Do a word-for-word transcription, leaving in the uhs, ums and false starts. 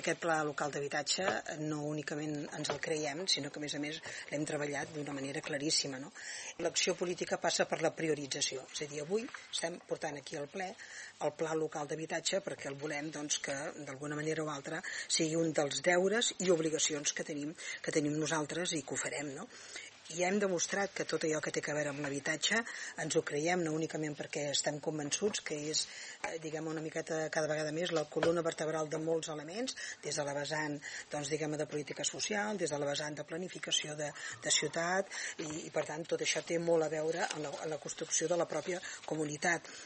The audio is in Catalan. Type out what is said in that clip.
Aquest pla local d'habitatge no únicament ens el creiem, sinó que a més a més l'hem treballat d'una manera claríssima. No? L'acció política passa per la priorització, és a dir, avui estem portant aquí al ple el pla local d'habitatge perquè el volem doncs, que d'alguna manera o altra sigui un dels deures i obligacions que tenim, que tenim nosaltres i que ho farem. No? I hem demostrat que tot allò que té a veure amb l'habitatge ens ho creiem, no únicament perquè estem convençuts que és, diguem, una miqueta cada vegada més la columna vertebral de molts elements, des de la vessant, doncs, diguem, de política social, des de la vessant de planificació de, de ciutat, i, i per tant tot això té molt a veure amb la, amb la construcció de la pròpia comunitat.